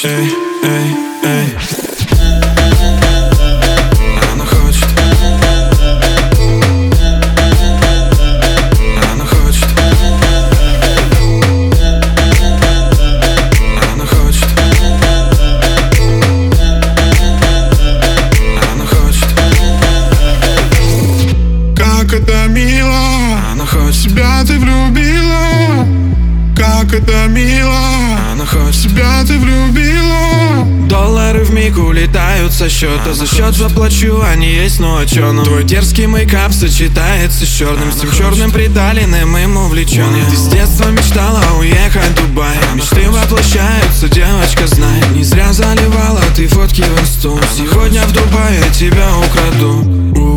эй, эй, эй. Она хочет. Она хочет. Она хочет. Она хочет. Как это мило, Она хочет. себя ты влюбила. Как это мило, Она хочет. себя ты влюбила. Доллары вмиг улетают со счета. За счет заплачу, они есть, ну а чё нам? Твой дерзкий мейкап сочетается с черным. С тем черным приталенным им увлеченным. Ты с детства мечтала уехать в Дубай. Мечты воплощаются, девочка, знай. Не зря заливала ты фотки в инсту. Сегодня в Дубае тебя украду.